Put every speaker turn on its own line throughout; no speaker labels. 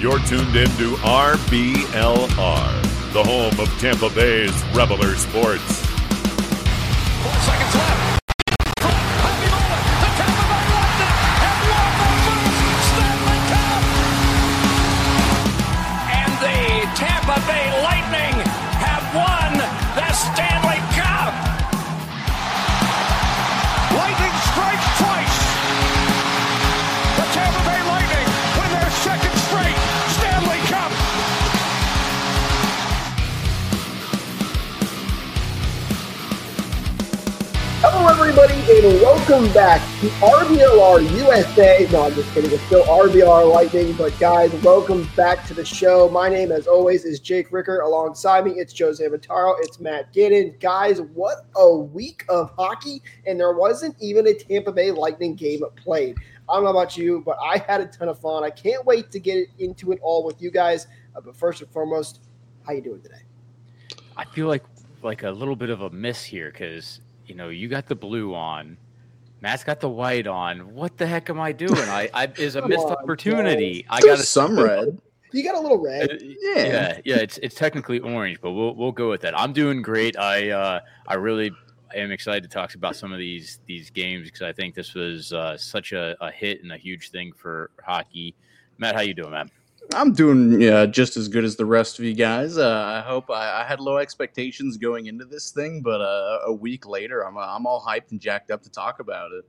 You're tuned in to RBLR, the home of Tampa Bay's Reveler Sports.
4 seconds left. Happy moment. The Tampa Bay Lightning have won the first Stanley Cup. And the Tampa Bay Lightning have won the Stanley Cup. Lightning strikes twice. The Tampa Bay Lightning win their second straight Stanley Cup.
Hello, everybody, and welcome back to RBLR USA. No, I'm just kidding. It's still RBLR Lightning, but guys, welcome back to the show. My name, as always, is Jake Ricker. Alongside me, it's Jose Mataro. It's Matt Giddens. Guys, what a week of hockey, and there wasn't even a Tampa Bay Lightning game played. I don't know about you, but I had a ton of fun. I can't wait to get into it all with you guys. But first and foremost, how you doing today?
I feel like a little bit of a miss here because – you know, you got the blue on. Matt's got the white on. What the heck am I doing? I is a missed opportunity.
Guys. I got some red.
You got a little red.
Yeah. It's technically orange, but we'll go with that. I'm doing great. I really am excited to talk about some of these games because I think this was such a hit and a huge thing for hockey. Matt, how you doing, man?
I'm doing just as good as the rest of you guys. I hope I had low expectations going into this thing, but a week later, I'm all hyped and jacked up to talk about it.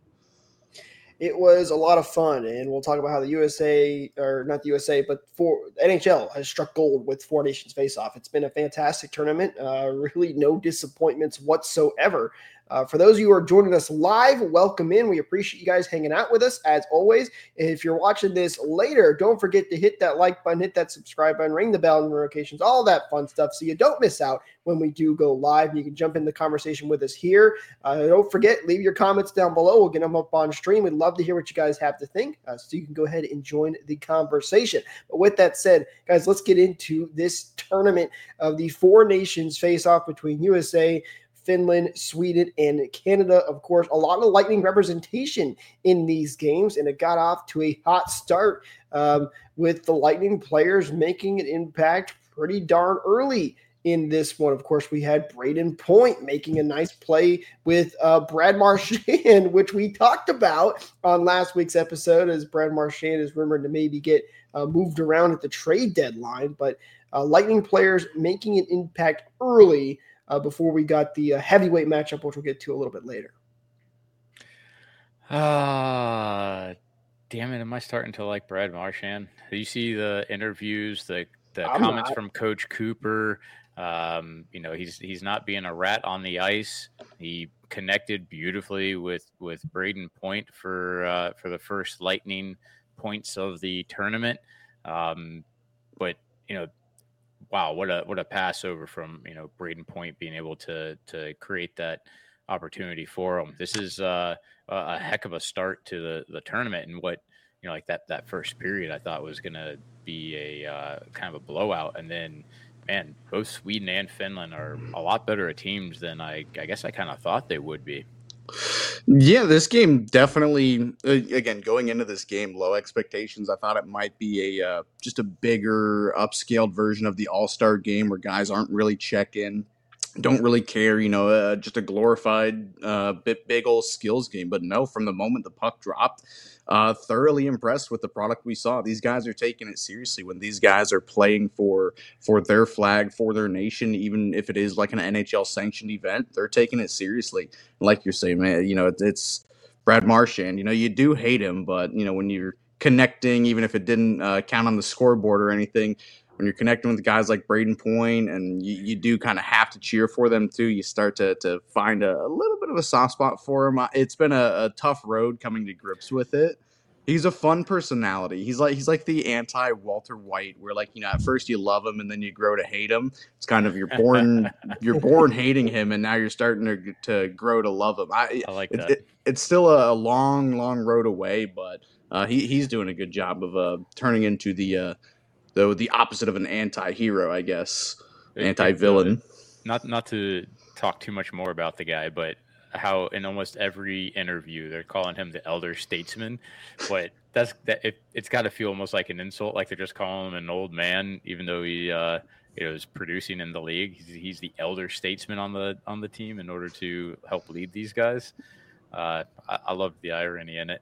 It was a lot of fun, and we'll talk about how the USA, or not the USA, but for NHL has struck gold with Four Nations Face-Off. It's been a fantastic tournament. Really no disappointments whatsoever. For those of you who are joining us live, welcome in. We appreciate you guys hanging out with us, as always. If you're watching this later, don't forget to hit that like button, hit that subscribe button, ring the bell notifications, all that fun stuff, so you don't miss out when we do go live. You can jump in the conversation with us here. Don't forget, leave your comments down below. We'll get them up on stream. We'd love to hear what you guys have to think, so you can go ahead and join the conversation. But with that said, guys, let's get into this tournament of the Four Nations face-off between USA, Finland, Sweden, and Canada. Of course, a lot of Lightning representation in these games, and it got off to a hot start with the Lightning players making an impact pretty darn early in this one. Of course, we had Brayden Point making a nice play with Brad Marchand, which we talked about on last week's episode, as Brad Marchand is rumored to maybe get moved around at the trade deadline. But Lightning players making an impact early before we got the heavyweight matchup, which we'll get to a little bit later.
Damn it. Am I starting to like Brad Marchand? Do you see the interviews, the comments from Coach Cooper? He's not being a rat on the ice. He connected beautifully with Brayden Point for the first Lightning points of the tournament. But, wow, what a passover from, Brayden Point being able to create that opportunity for him. This is a heck of a start to the tournament, and what, like that first period I thought was going to be a kind of a blowout. And then, man, both Sweden and Finland are a lot better at teams than I guess I kind of thought they would be.
Yeah, this game definitely, again, going into this game, low expectations. I thought it might be just a bigger, upscaled version of the All-Star game where guys aren't really check-in, don't really care, just a glorified, big old skills game. But no, from the moment the puck dropped, thoroughly impressed with the product we saw. These guys are taking it seriously when these guys are playing for their flag, for their nation, even if it is like an NHL sanctioned event, they're taking it seriously. Like you're saying, man, it's Brad Marchand. You do hate him, but when you're connecting, even if it didn't count on the scoreboard or anything, when you're connecting with guys like Brayden Point, and you do kind of have to cheer for them too, you start to find a little bit of a soft spot for him. It's been a tough road coming to grips with it. He's a fun personality. He's like the anti-Walter White, where at first you love him and then you grow to hate him. It's kind of you're born hating him, and now you're starting to grow to love him.
I like that.
It's still a long road away, but he's doing a good job of turning into the opposite of an anti-hero, I guess, anti-villain.
Not to talk too much more about the guy, but how in almost every interview they're calling him the elder statesman, but it's got to feel almost like an insult, like they're just calling him an old man, even though he is producing in the league. He's the elder statesman on the team in order to help lead these guys. I love the irony in it.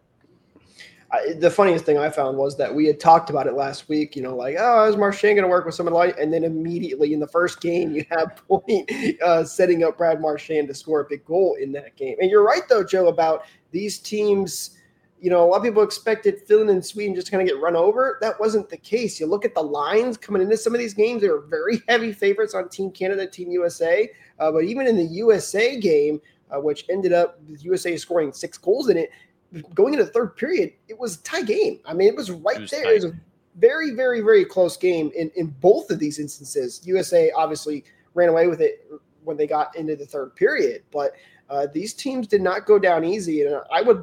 The funniest thing I found was that we had talked about it last week, like, oh, is Marchand going to work with someone like, and then immediately in the first game, you have Point setting up Brad Marchand to score a big goal in that game. And you're right, though, Joe, about these teams. A lot of people expected Finland and Sweden just kind of get run over. That wasn't the case. You look at the lines coming into some of these games, they were very heavy favorites on Team Canada, Team USA. But even in the USA game, which ended up with USA scoring 6 goals in it, going into the third period, it was a tie game. I mean, it was right there. It was a very, very, very close game in both of these instances. USA obviously ran away with it when they got into the third period, but these teams did not go down easy. And I would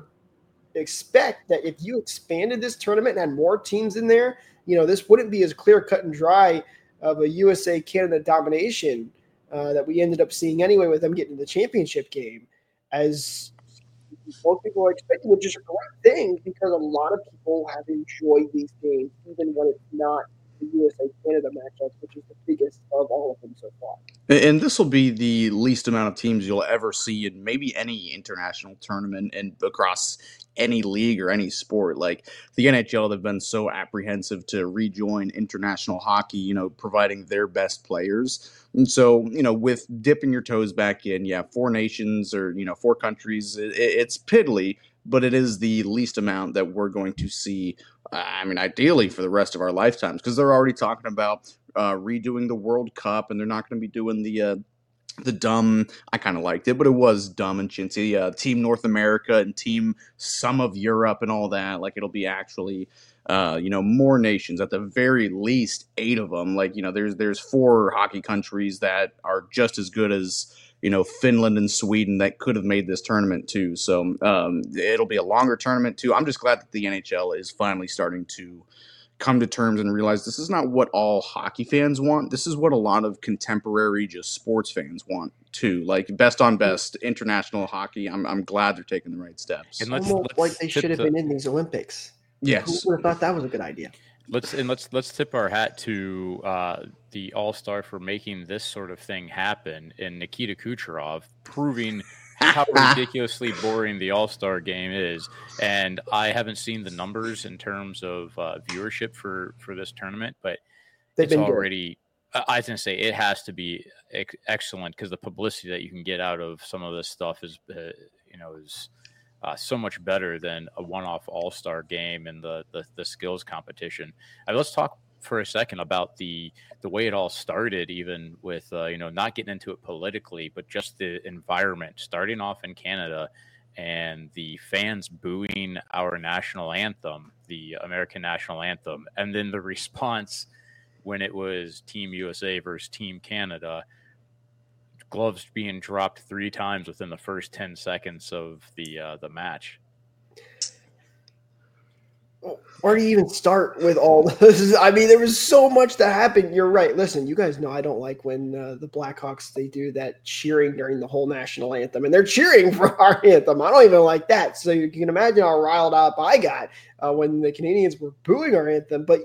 expect that if you expanded this tournament and had more teams in there, this wouldn't be as clear cut and dry of a USA-Canada domination that we ended up seeing anyway with them getting to the championship game, as most people are expecting, which is a great thing because a lot of people have enjoyed these games, even when it's not the USA-Canada matchup, which is the biggest of all of them so far.
And this will be the least amount of teams you'll ever see in maybe any international tournament and across any league or any sport. Like the NHL, they've been so apprehensive to rejoin international hockey, providing their best players. And so, with dipping your toes back in, 4 nations or, 4 countries, it's piddly, but it is the least amount that we're going to see, ideally for the rest of our lifetimes, because they're already talking about redoing the World Cup, and they're not going to be doing the dumb, I kind of liked it, but it was dumb and chintzy, Team North America and Team some of Europe and all that. Like, it'll be actually, more nations, at the very least 8 of them. Like, there's 4 hockey countries that are just as good as, Finland and Sweden that could have made this tournament too. So it'll be a longer tournament too. I'm just glad that the NHL is finally starting to come to terms and realize this is not what all hockey fans want. This is what a lot of contemporary just sports fans want too. Like best on best international hockey. I'm glad they're taking the right steps.
And let's like they should have been in these Olympics.
Yes.
Who would have thought that was a good idea?
Let's tip our hat to the All-Star for making this sort of thing happen, and Nikita Kucherov proving how ridiculously boring the All-Star game is. And I haven't seen the numbers in terms of viewership for this tournament, but it's already good. I was going to say it has to be excellent because the publicity that you can get out of some of this stuff is so much better than a one-off All-Star game and the skills competition. Let's talk for a second about the way it all started, even with not getting into it politically, but just the environment starting off in Canada and the fans booing our national anthem, the American national anthem, and then the response when it was Team USA versus Team Canada. Gloves being dropped 3 times within the first 10 seconds of the match.
Where do you even start with all this? I mean, there was so much that happened. You're right. Listen, you guys know I don't like when the Blackhawks, they do that cheering during the whole national anthem, and they're cheering for our anthem. I don't even like that. So you can imagine how riled up I got when the Canadians were booing our anthem. But,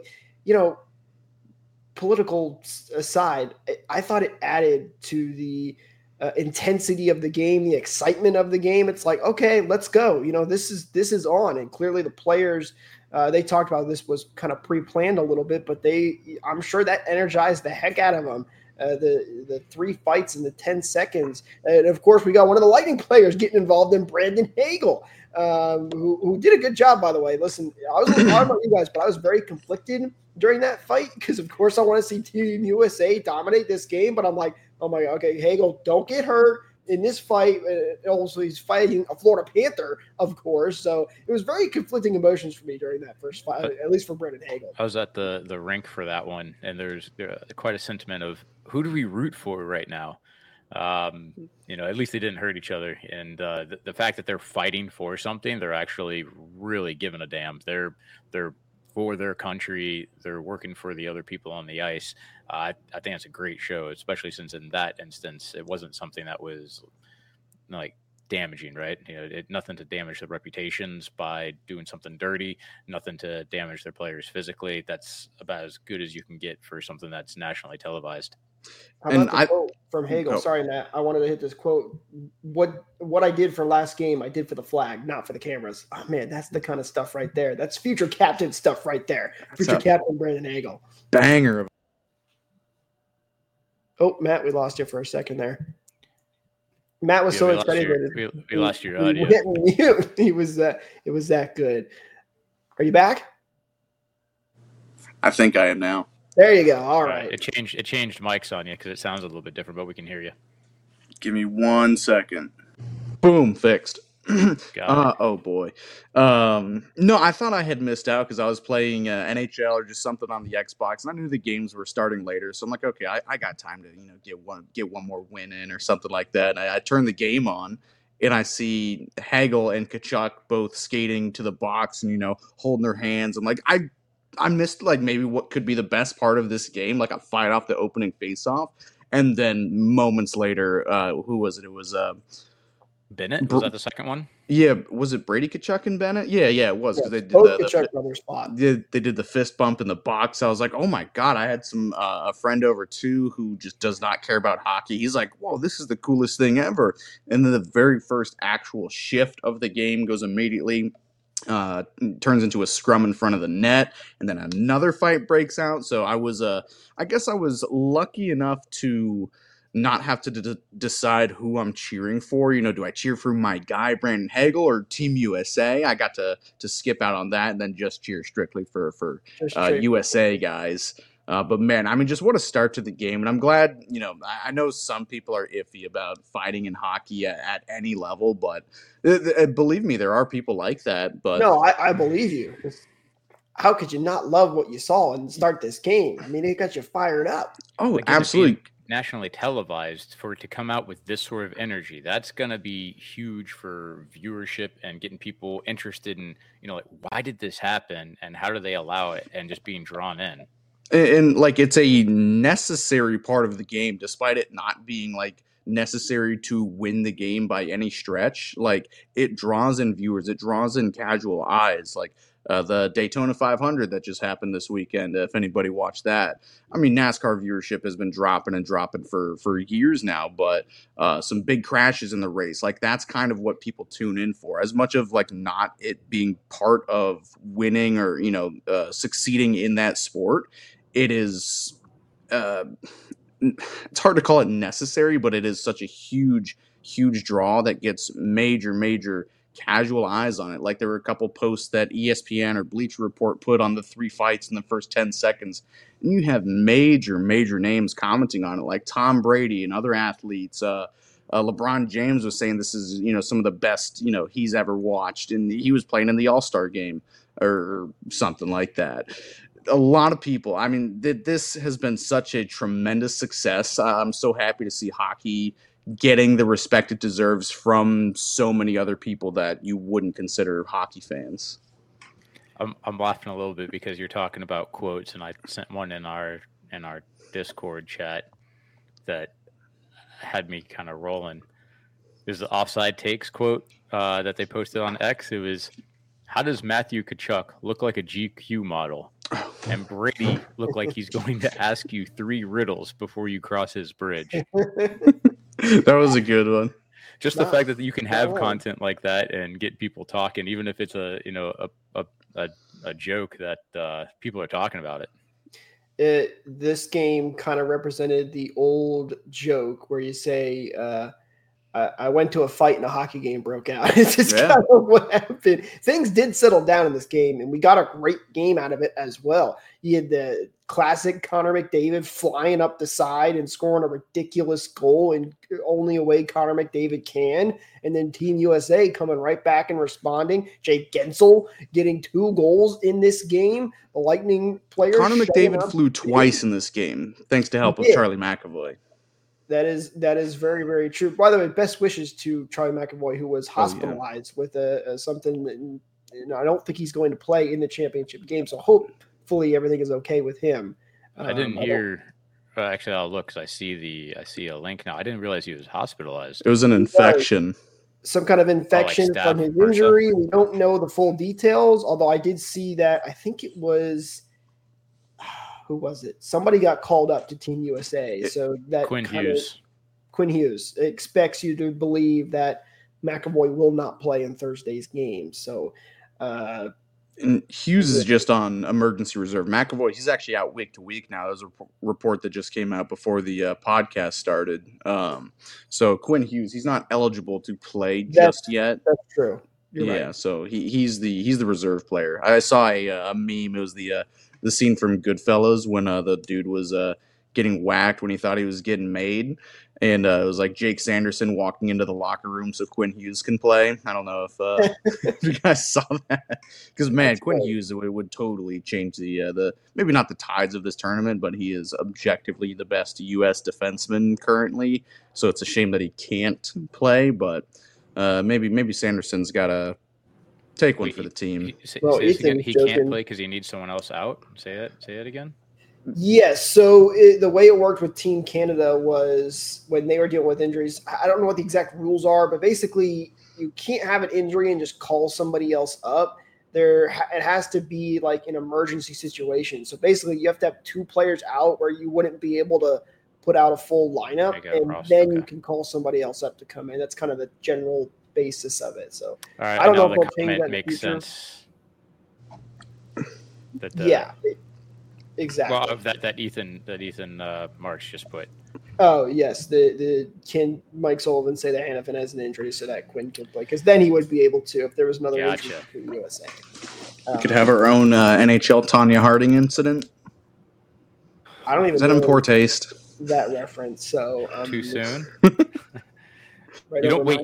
political aside, I thought it added to the intensity of the game, the excitement of the game. It's like, okay, let's go. This is on. And clearly the players, they talked about this was kind of pre-planned a little bit, but I'm sure that energized the heck out of them. The 3 fights in the 10 seconds. And of course we got one of the Lightning players getting involved in Brandon Hagel, who did a good job, by the way. Listen, I was a little hard about you guys, but I was very conflicted during that fight because, of course, I want to see Team USA dominate this game. But I'm like, oh my God, okay, Hagel, don't get hurt in this fight. Also, he's fighting a Florida Panther, of course. So it was very conflicting emotions for me during that first fight, at least for Brandon Hagel.
I was at the rink for that one, and there's quite a sentiment of who do we root for right now? At least they didn't hurt each other. And the fact that they're fighting for something, they're actually really giving a damn. They're for their country. They're working for the other people on the ice. I think it's a great show, especially since in that instance, it wasn't something that was like damaging, right? Nothing to damage their reputations by doing something dirty, nothing to damage their players physically. That's about as good as you can get for something that's nationally televised.
How about the quote from Hagel? Sorry, Matt. I wanted to hit this quote. What I did for last game, I did for the flag, not for the cameras. Oh, man, that's the kind of stuff right there. That's future captain stuff right there. Future captain Brandon Hagel.
Banger.
Oh, Matt, we lost you for a second there. Matt was so excited.
We lost your audio.
It was that good. Are you back?
I think I am now.
There you go. All right.
It changed mics on you because it sounds a little bit different, but we can hear you.
Give me 1 second. Boom, fixed. Oh boy. No, I thought I had missed out because I was playing NHL or just something on the Xbox, and I knew the games were starting later. So I'm like, okay, I got time to get one more win in or something like that. And I turned the game on, and I see Hagel and Tkachuk both skating to the box and holding their hands. I'm like, I missed like maybe what could be the best part of this game, like a fight off the opening faceoff, and then moments later, who was it? It was
Bennett. Was that the second one?
Yeah, was it Brady Tkachuk and Bennett? Yeah, it was because they did
Tkachuk brothers spot.
They did the fist bump in the box. I was like, oh my god! I had a friend over too who just does not care about hockey. He's like, whoa, this is the coolest thing ever. And then the very first actual shift of the game goes immediately. Turns into a scrum in front of the net, and then another fight breaks out. So I guess I was lucky enough to not have to decide who I'm cheering for. Do I cheer for my guy Brandon Hagel or Team USA? I got to skip out on that and then just cheer strictly for USA guys. But man, I mean, just what a start to the game. And I'm glad, I know some people are iffy about fighting in hockey at any level, but believe me, there are people like that. But
no, I believe you. How could you not love what you saw and start this game? I mean, it got you fired up.
Oh, absolutely.
Nationally televised, for it to come out with this sort of energy, that's going to be huge for viewership and getting people interested in, like, why did this happen and how do they allow it, and just being drawn in.
And like, it's a necessary part of the game, despite it not being like necessary to win the game by any stretch. Like, it draws in viewers, it draws in casual eyes. Like the Daytona 500 that just happened this weekend, if anybody watched that. I mean, NASCAR viewership has been dropping for years now, but some big crashes in the race, like that's kind of what people tune in for. As much of like not it being part of winning or succeeding in that sport, it is it's hard to call it necessary, but it is such a huge draw that gets major casual eyes on it. Like, there were a couple posts that ESPN or Bleacher Report put on the 3 fights in the first 10 seconds, and you have major names commenting on it, like Tom Brady and other athletes. LeBron James was saying this is some of the best he's ever watched, and he was playing in the All-Star game or something like that. A lot of people, I mean, this has been such a tremendous success. I'm so happy to see hockey getting the respect it deserves from so many other people that you wouldn't consider hockey fans.
I'm laughing a little bit because you're talking about quotes, and I sent one in our Discord chat that had me kind of rolling. There's the Offside Takes quote that they posted on X. It was, "How does Matthew Tkachuk look like a GQ model? And Brady look like he's going to ask you 3 riddles before you cross his bridge."
That was a good one.
Just the fact that you can have content like that and get people talking, even if it's a joke that people are talking about it.
This game kind of represented the old joke where you say, I went to a fight and a hockey game broke out. It's just kind of what happened. Things did settle down in this game, and we got a great game out of it as well. You had the classic Connor McDavid flying up the side and scoring a ridiculous goal in only a way Connor McDavid can. And then Team USA coming right back and responding. Jake Gensel getting 2 goals in this game. The Lightning player.
Connor McDavid flew twice in this game, thanks to help of Charlie McAvoy.
That is very, very true. By the way, best wishes to Charlie McAvoy, who was hospitalized with something. I don't think he's going to play in the championship game. So hopefully everything is okay with him.
I didn't hear. Actually, I'll look because I see a link now. I didn't realize he was hospitalized.
It was an infection.
some kind of infection from his injury. We don't know the full details, although I did see that. I think it was who was it? Somebody got called up to Team USA. So that
Quinn Hughes.
Quinn Hughes expects you to believe that McAvoy will not play in Thursday's game. So,
and Hughes is just on emergency reserve. McAvoy, he's actually out week to week now. There's a report that just came out before the podcast started. So Quinn Hughes, he's not eligible to play just yet.
That's true. You're right.
So he's the reserve player. I saw a meme. It was the scene from Goodfellas when the dude was getting whacked when he thought he was getting made. And it was like Jake Sanderson walking into the locker room so Quinn Hughes can play. I don't know if you guys saw that. Because, man, Quinn Hughes would totally change the maybe not the tides of this tournament, but he is objectively the best U.S. defenseman currently. So it's a shame that he can't play. But maybe Sanderson's got to take one for the team.
He can't play because he needs someone else out? Say that again?
Yes. So the way it worked with Team Canada was when they were dealing with injuries. I don't know what the exact rules are, but basically you can't have an injury and just call somebody else up. It has to be like an emergency situation. So basically you have to have two players out where you wouldn't be able to put out a full lineup, and then you can call somebody else up to come in. That's kind of the general basis of it. So
all right,
I don't know if
the
they'll change that
makes sense.
Exactly.
Well, that Ethan March just put.
Oh yes, can Mike Sullivan say that Hanifin has an injury so that Quinn could play, because then he would be able to if there was another injury for the USA.
We could have our own NHL Tanya Harding incident.
I don't even.
Is that in poor taste?
That reference. So
too soon.
Right.
You don't wait.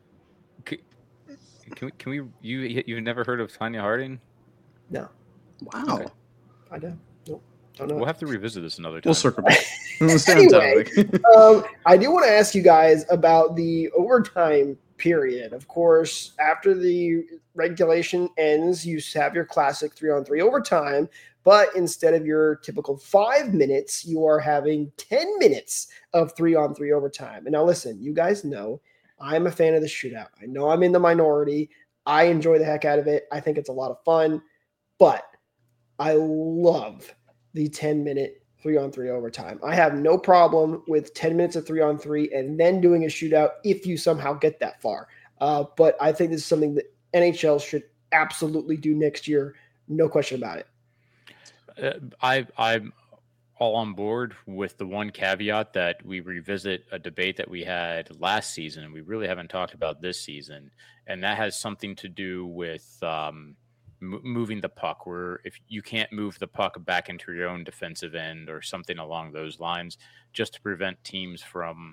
Can we? You've never heard of Tanya Harding?
No.
Wow.
Okay. I don't. Don't know.
We'll have to revisit this another time.
We'll circle back.
Anyway, I do want to ask you guys about the overtime period. Of course, after the regulation ends, you have your classic 3-on-3 overtime, but instead of your typical 5 minutes, you are having 10 minutes of 3-on-3 overtime. And now listen, you guys know I'm a fan of the shootout. I know I'm in the minority. I enjoy the heck out of it. I think it's a lot of fun, but I love the 10-minute 3-on-3 overtime. I have no problem with 10 minutes of 3-on-3 and then doing a shootout if you somehow get that far. But I think this is something that NHL should absolutely do next year. No question about it.
I'm all on board with the one caveat that we revisit a debate that we had last season and we really haven't talked about this season. And that has something to do with moving the puck, where if you can't move the puck back into your own defensive end or something along those lines, just to prevent teams from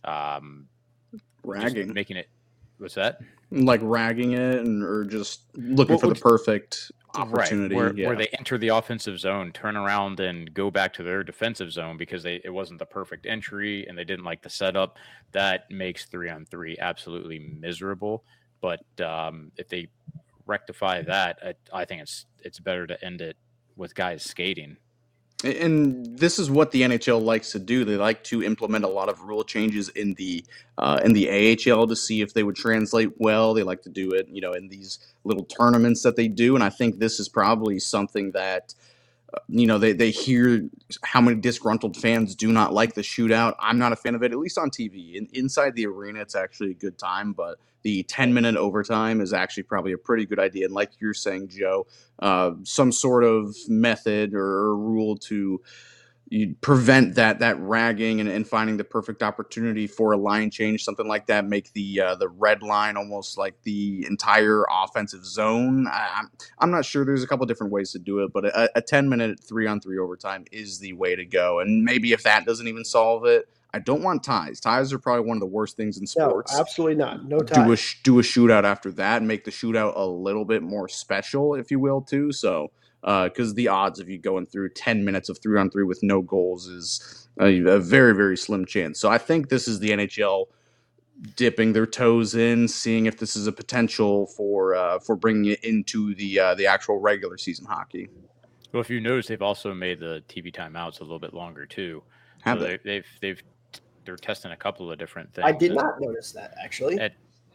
ragging,
making it. What's that?
Like ragging it, or just looking for the perfect opportunity,
right? Where they enter the offensive zone, turn around, and go back to their defensive zone because it wasn't the perfect entry and they didn't like the setup. That makes 3-on-3 absolutely miserable. But if they rectify that, I think it's better to end it with guys skating.
And this is what the NHL likes to do. They like to implement a lot of rule changes in the AHL to see if they would translate well. They like to do it, in these little tournaments that they do. And I think this is probably something that, they hear how many disgruntled fans do not like the shootout. I'm not a fan of it, at least on TV. Inside the arena, it's actually a good time, but the 10-minute overtime is actually probably a pretty good idea. And like you're saying, Joe, some sort of method or rule to prevent that ragging and finding the perfect opportunity for a line change, something like that, make the red line almost like the entire offensive zone. I'm not sure. There's a couple different ways to do it, but a 10-minute 3-on-3 overtime is the way to go. And maybe if that doesn't even solve it, I don't want ties. Ties are probably one of the worst things in sports.
No, absolutely not. No ties.
Do a shootout after that and make the shootout a little bit more special, if you will, too. So, because the odds of you going through 10 minutes of 3-on-3 with no goals is a very, very slim chance. So I think this is the NHL dipping their toes in, seeing if this is a potential for bringing it into the actual regular season hockey.
Well, if you notice, they've also made the TV timeouts a little bit longer too.
Have
so they're testing a couple of different things.
I did not notice that, actually.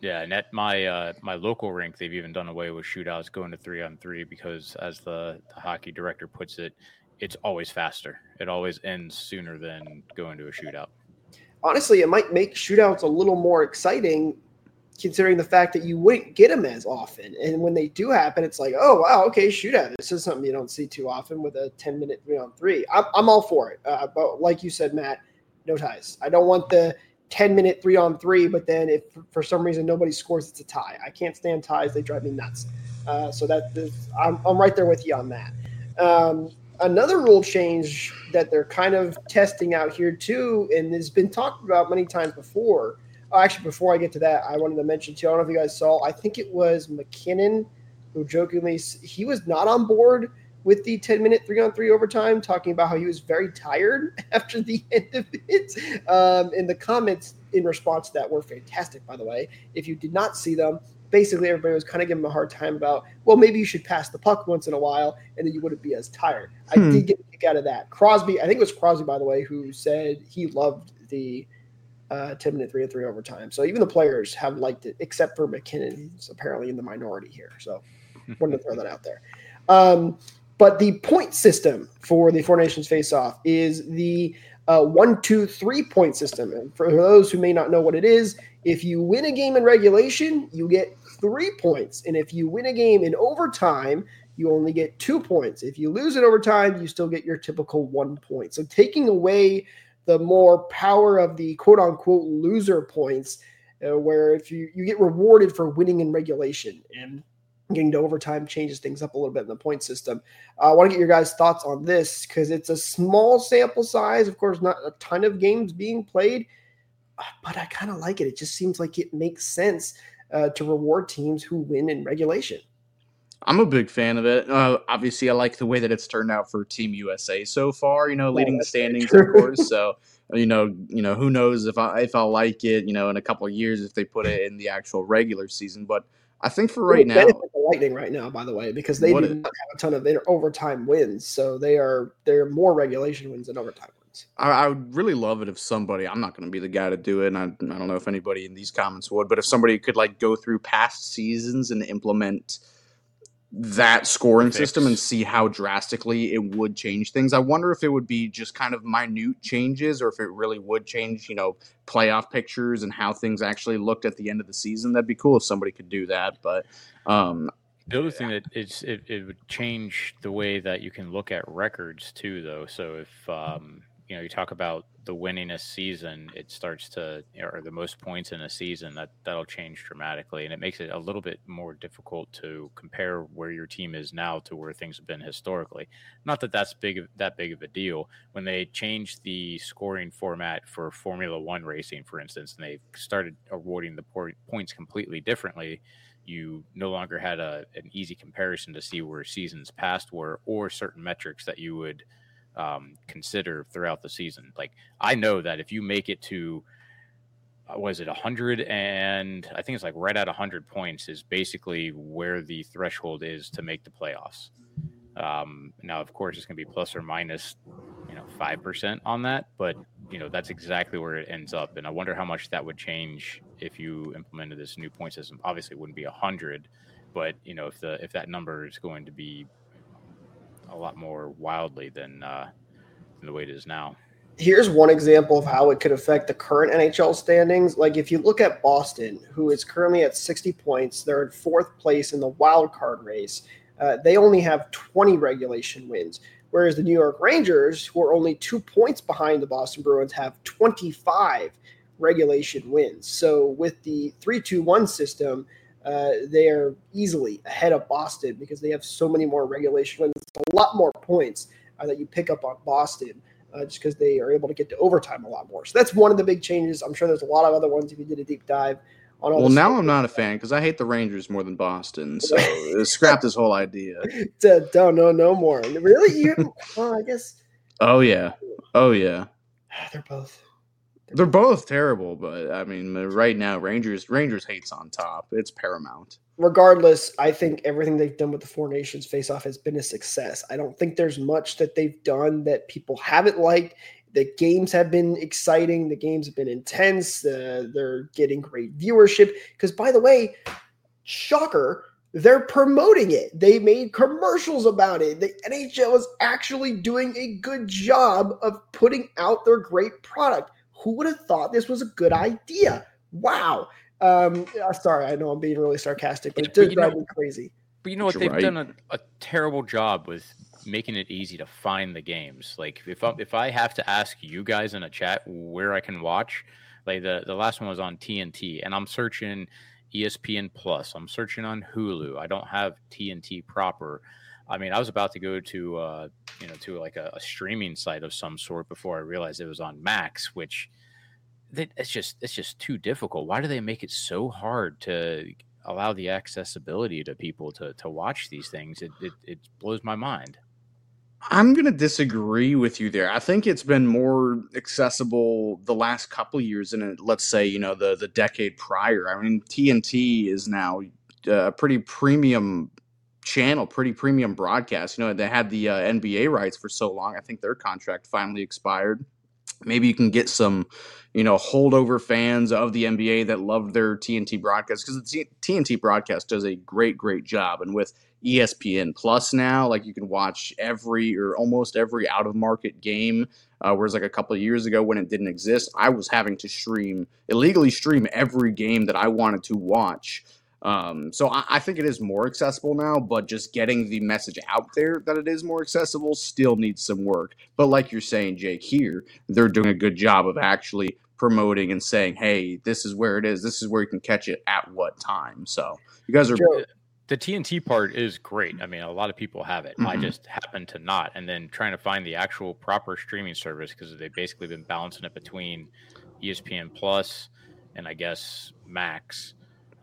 Yeah, and at my my local rink, they've even done away with shootouts going to 3-on-3 because, as the hockey director puts it, it's always faster. It always ends sooner than going to a shootout.
Honestly, it might make shootouts a little more exciting, considering the fact that you wouldn't get them as often. And when they do happen, it's like, oh, wow, okay, shootout. This is something you don't see too often with a 10-minute 3-on-3. I'm all for it. But like you said, Matt, no ties. I don't want the 10-minute 3-on-3, but then if for some reason nobody scores, it's a tie. I can't stand ties. They drive me nuts. So I'm right there with you on that. Another rule change that they're kind of testing out here too, and has been talked about many times before. Actually, before I get to that, I wanted to mention too, I don't know if you guys saw, I think it was McKinnon who jokingly, he was not on board with the 10-minute 3-on-3 overtime, talking about how he was very tired after the end of it. And the comments in response to that were fantastic, by the way. If you did not see them, basically everybody was kind of giving him a hard time about, well, maybe you should pass the puck once in a while and then you wouldn't be as tired. I did get a kick out of that. Crosby, I think it was Crosby, by the way, who said he loved the 10-minute 3-on-3 overtime. So even the players have liked it, except for McKinnon. He's apparently in the minority here. So wanted to throw that out there. But the point system for the Four Nations face-off is the 1-2-3 point system. And for those who may not know what it is, if you win a game in regulation, you get 3 points. And if you win a game in overtime, you only get 2 points. If you lose in overtime, you still get your typical 1 point. So taking away the more power of the quote-unquote loser points, where if you get rewarded for winning in regulation, and getting to overtime changes things up a little bit in the point system. I want to get your guys' thoughts on this because it's a small sample size. Of course, not a ton of games being played, but I kind of like it. It just seems like it makes sense to reward teams who win in regulation.
I'm a big fan of it. Obviously, I like the way that it's turned out for Team USA so far, leading the standings, of course. So, who knows if I'll like it, in a couple of years if they put it in the actual regular season. But I think for right now,
the Lightning right now, by the way, because they do not have a ton of overtime wins, so they're more regulation wins than overtime wins.
I would really love it if somebody, I'm not going to be the guy to do it, and I don't know if anybody in these comments would, but if somebody could go through past seasons and implement that scoring system and see how drastically it would change things. I wonder if it would be just kind of minute changes or if it really would change, playoff pictures and how things actually looked at the end of the season. That'd be cool if somebody could do that. But
the other thing that it would change the way that you can look at records too, though. So if you talk about the winningest season, it starts to, or the most points in a season, that'll change dramatically, and it makes it a little bit more difficult to compare where your team is now to where things have been historically. Not that that's big of a deal. When they changed the scoring format for Formula One racing, for instance, and they started awarding the points completely differently, you no longer had an easy comparison to see where seasons past were or certain metrics that you would consider throughout the season. Like, I know that if you make it to 100, and I think it's right at 100 points is basically where the threshold is to make the playoffs. Now, of course, it's going to be plus or minus 5% on that, but that's exactly where it ends up. And I wonder how much that would change if you implemented this new point system. Obviously, it wouldn't be 100, but if that number is going to be a lot more wildly than the way it is now.
Here's one example of how it could affect the current NHL standings. Like, if you look at Boston, who is currently at 60 points, they're in 4th place in the wild card race. They only have 20 regulation wins, whereas the New York Rangers, who are only 2 points behind the Boston Bruins, have 25 regulation wins. So with the 3-2-1 system, they are easily ahead of Boston because they have so many more regulation wins, a lot more points that you pick up on Boston just because they are able to get to overtime a lot more. So that's one of the big changes. I'm sure there's a lot of other ones if you did a deep dive on all.
Well, now I'm not a fan because I hate the Rangers more than Boston. So scrap this whole idea.
No more. Really? Well, I guess.
Oh yeah.
They're
both terrible, but I mean, right now, Rangers hate's on top. It's paramount.
Regardless, I think everything they've done with the Four Nations face-off has been a success. I don't think there's much that they've done that people haven't liked. The games have been exciting. The games have been intense. They're getting great viewership. Because, by the way, shocker, they're promoting it. They made commercials about it. The NHL is actually doing a good job of putting out their great product. Who would have thought this was a good idea? Wow. Sorry, I know I'm being really sarcastic, but it does drive me crazy.
But you know what? They've done a terrible job with making it easy to find the games. Like if I have to ask you guys in a chat where I can watch, like the last one was on TNT, and I'm searching ESPN Plus. I'm searching on Hulu. I don't have TNT proper. I mean, I was about to go to to like a streaming site of some sort before I realized it was on Max, which it's just too difficult. Why do they make it so hard to allow the accessibility to people to watch these things? It blows my mind.
I'm going to disagree with you there. I think it's been more accessible the last couple of years than, let's say, the decade prior. I mean, TNT is now a pretty premium channel, pretty premium broadcast. They had the NBA rights for so long. I think their contract finally expired. Maybe you can get some, holdover fans of the NBA that loved their TNT broadcast, because the TNT broadcast does a great, great job. And with ESPN Plus now, like, you can watch every or almost every out-of-market game, whereas like a couple of years ago when it didn't exist, I was having to illegally stream every game that I wanted to watch. So I think it is more accessible now, but just getting the message out there that it is more accessible still needs some work. But like you're saying, Jake, here, they're doing a good job of actually promoting and saying, hey, this is where it is. This is where you can catch it at what time. So you guys are...
The TNT part is great. I mean, a lot of people have it. Mm-hmm. I just happen to not. And then trying to find the actual proper streaming service, because they've basically been balancing it between ESPN Plus and I guess Max,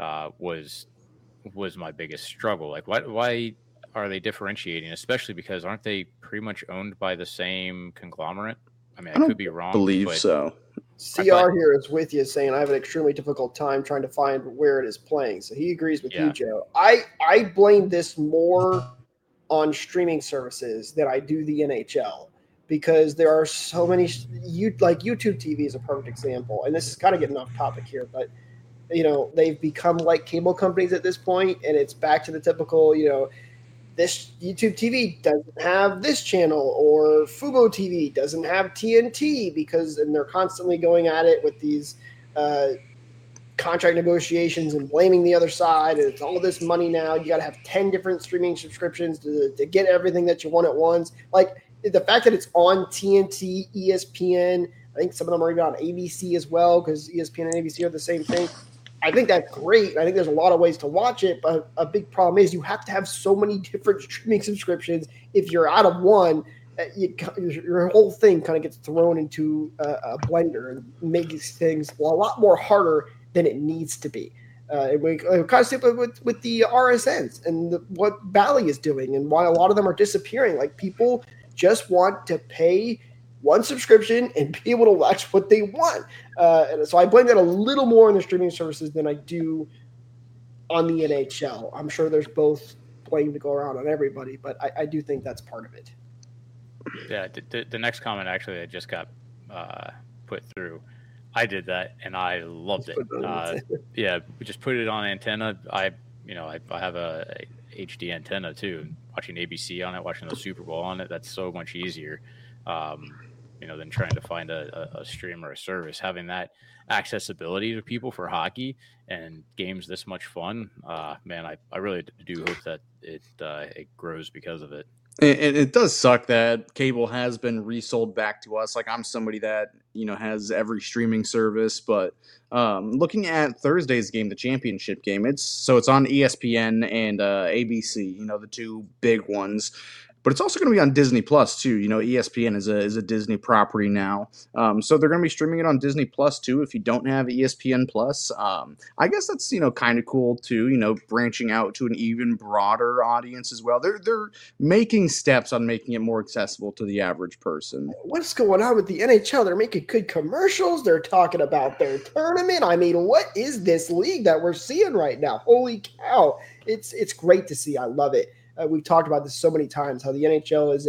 was my biggest struggle. Like, why are they differentiating? Especially because aren't they pretty much owned by the same conglomerate? I mean, I could be wrong.
Believe so.
CR here is with you, saying I have an extremely difficult time trying to find where it is playing. So he agrees with you, Joe. I blame this more on streaming services than I do the NHL, because there are so many. YouTube TV is a perfect example, and this is kind of getting off topic here, but they've become like cable companies at this point, and it's back to the typical, this YouTube TV doesn't have this channel, or Fubo TV doesn't have TNT, and they're constantly going at it with these contract negotiations and blaming the other side. And it's all this money now. You got to have 10 different streaming subscriptions to get everything that you want at once. Like, the fact that it's on TNT, ESPN, I think some of them are even on ABC as well, because ESPN and ABC are the same thing. I think that's great. I think there's a lot of ways to watch it, but a big problem is you have to have so many different streaming subscriptions. If you're out of one, your whole thing kind of gets thrown into a blender and makes things a lot more harder than it needs to be. And we kind of see it with the RSNs and what Bally is doing, and why a lot of them are disappearing. Like, people just want to pay one subscription and be able to watch what they want. And so I blame that a little more on the streaming services than I do on the NHL. I'm sure there's both blame to go around on everybody, but I do think that's part of it.
Yeah, the next comment actually I just got put through. I did that and I loved it. Yeah, we just put it on antenna. I have a HD antenna too. Watching ABC on it, watching the Super Bowl on it, that's so much easier. Than trying to find a stream or a service. Having that accessibility to people for hockey and games this much fun, man, I really do hope that it grows because of it.
And it does suck that cable has been resold back to us. Like, I'm somebody that, has every streaming service, but looking at Thursday's game, the championship game, it's on ESPN and ABC, the two big ones. But it's also going to be on Disney Plus too. ESPN is a Disney property now, so they're going to be streaming it on Disney Plus too. If you don't have ESPN Plus, I guess that's kind of cool too. Branching out to an even broader audience as well. They're making steps on making it more accessible to the average person.
What's going on with the NHL? They're making good commercials. They're talking about their tournament. I mean, what is this league that we're seeing right now? Holy cow! It's great to see. I love it. We've talked about this so many times, how the NHL is a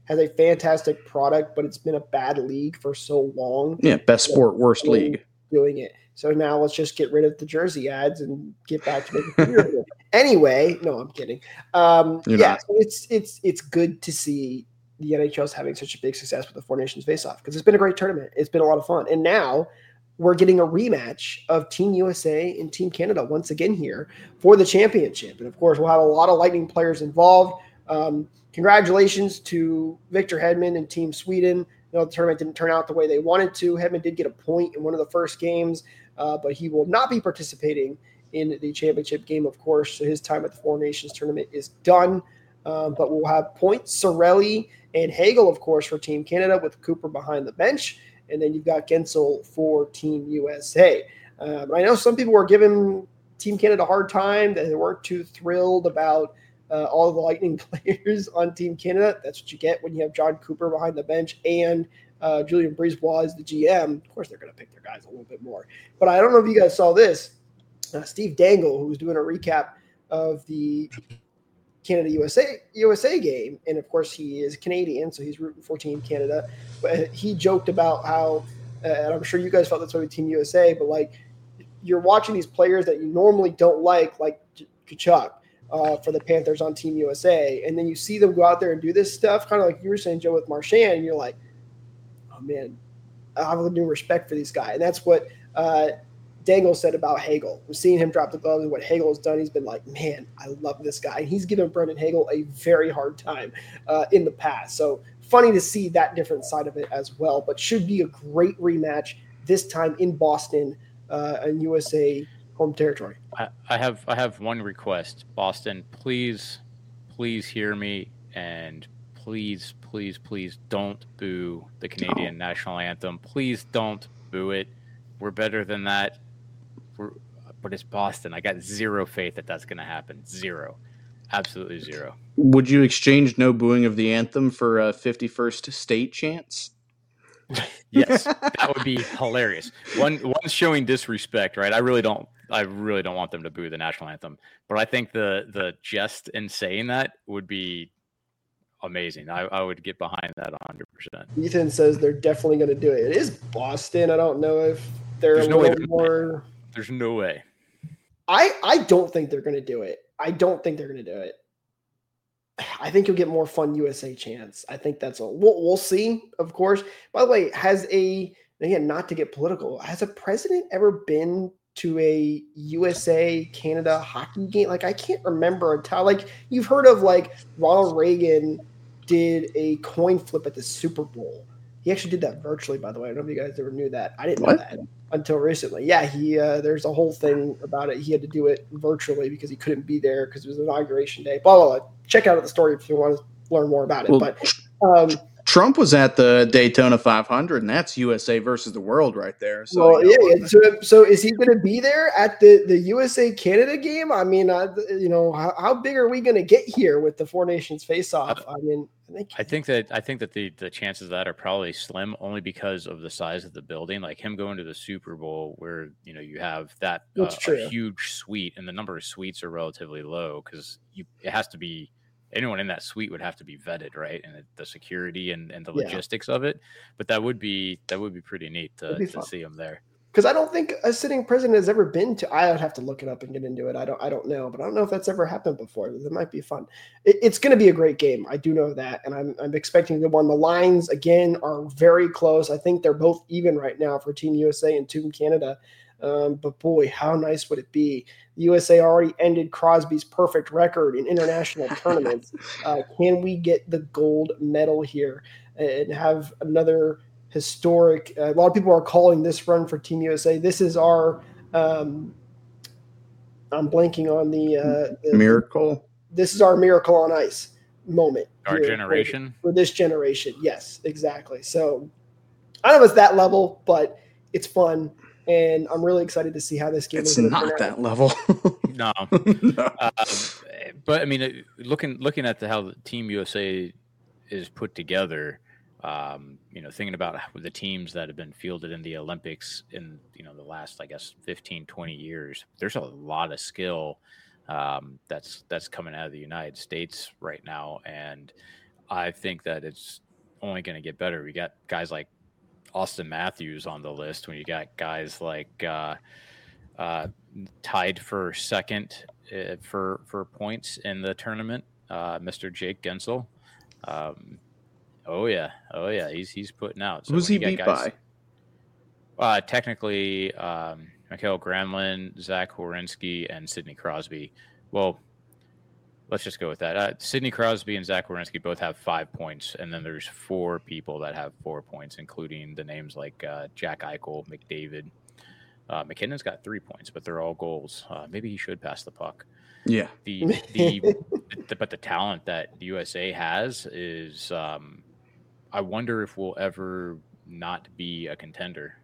has a fantastic product, but it's been a bad league for so long.
Yeah, best sport, worst league.
Doing it. So now let's just get rid of the jersey ads and get back to making anyway. No, I'm kidding. So it's good to see the NHL is having such a big success with the Four Nations Face-Off because it's been a great tournament. It's been a lot of fun, and now we're getting a rematch of Team USA and Team Canada once again here for the championship. And of course, we'll have a lot of Lightning players involved. Congratulations to Victor Hedman and Team Sweden. The tournament didn't turn out the way they wanted to. Hedman did get a point in one of the first games, but he will not be participating in the championship game, of course. So his time at the Four Nations tournament is done. But we'll have points, Cirelli and Hagel, of course, for Team Canada with Cooper behind the bench. And then you've got Gensel for Team USA. I know some people were giving Team Canada a hard time, that they weren't too thrilled about all of the Lightning players on Team Canada. That's what you get when you have John Cooper behind the bench and Julian Brisebois is the GM. Of course, they're going to pick their guys a little bit more. But I don't know if you guys saw this. Steve Dangle, who was doing a recap of the Canada-USA game, and of course he is Canadian, so he's rooting for Team Canada. But he joked about how, and I'm sure you guys felt this way with Team USA, but like you're watching these players that you normally don't like Tkachuk for the Panthers on Team USA, and then you see them go out there and do this stuff, kind of like you were saying, Joe, with Marchand, and you're like, oh man, I have a new respect for these guys, and that's what Dangle said about Hagel. We've seen him drop the gloves and what Hagel has done. He's been like, man, I love this guy. And he's given Brendan Hagel a very hard time in the past. So funny to see that different side of it as well, but should be a great rematch this time in Boston and USA home territory.
I have one request. Boston, please hear me, and please don't boo the Canadian national anthem. Please don't boo it. We're better than that. But it's Boston. I got zero faith that that's going to happen. Zero. Absolutely zero.
Would you exchange no booing of the anthem for a 51st state chance?
Yes, that would be hilarious. One showing disrespect, right? I really don't want them to boo the national anthem. But I think the jest in saying that would be amazing. I would get behind that 100%.
Ethan says they're definitely going to do it. It is Boston. I don't know if there's a little more.
There's no way.
I don't think they're going to do it. I think you'll get more fun USA chants. I think that's all. We'll see, of course. By the way, again, not to get political, has a president ever been to a USA Canada hockey game? Like, I can't remember you've heard of Ronald Reagan did a coin flip at the Super Bowl. He actually did that virtually, by the way. I don't know if you guys ever knew that. I didn't know that until recently. Yeah, he there's a whole thing about it. He had to do it virtually because he couldn't be there because it was Inauguration Day. Blah, blah, blah. Check out the story if you want to learn more about it.
Well,
but
Trump was at the Daytona 500, and that's USA versus the world right there. So,
well, so is he going to be there at the USA Canada game? I mean, how big are we going to get here with the Four Nations face-off? I mean,
I think that the chances of that are probably slim, only because of the size of the building. Like him going to the Super Bowl, where you have that a huge suite, and the number of suites are relatively low because it has to be. Anyone in that suite would have to be vetted, right? And the security and the logistics of it. But that would be pretty neat to see him there.
Because I don't think a sitting president has ever been to. I would have to look it up and get into it. I don't know, but I don't know if that's ever happened before. That might be fun. It's going to be a great game. I do know that, and I'm expecting a good one. The lines again are very close. I think they're both even right now for Team USA and Team Canada. But boy, how nice would it be? The USA already ended Crosby's perfect record in international tournaments. Can we get the gold medal here and have another historic? A lot of people are calling this run for Team USA. This is our. I'm blanking on the
miracle.
This is our miracle on ice moment.
Our generation
for this generation. Yes, exactly. So I don't know if it's that level, but it's fun. And I'm really excited to see how this game
is. It's not that level.
No. But I mean, looking at how the Team USA is put together, thinking about the teams that have been fielded in the Olympics in, the last, I guess, 15, 20 years, there's a lot of skill that's coming out of the United States right now. And I think that it's only going to get better. We got guys like Austin Matthews on the list. When you got guys like tied for second for points in the tournament, Mr. Jake Gensel. Oh yeah, he's putting out. So
Who's he beat
guys,
by?
Technically, Mikael Granlund, Zach Werenski, and Sidney Crosby. Well, let's just go with that. Sidney Crosby and Zach Werenski both have 5 points, and then there's 4 people that have 4 points, including the names like Jack Eichel, McDavid. McKinnon's got 3 points, but they're all goals. Maybe he should pass the puck.
Yeah.
But the talent that the USA has is, I wonder if we'll ever not be a contender.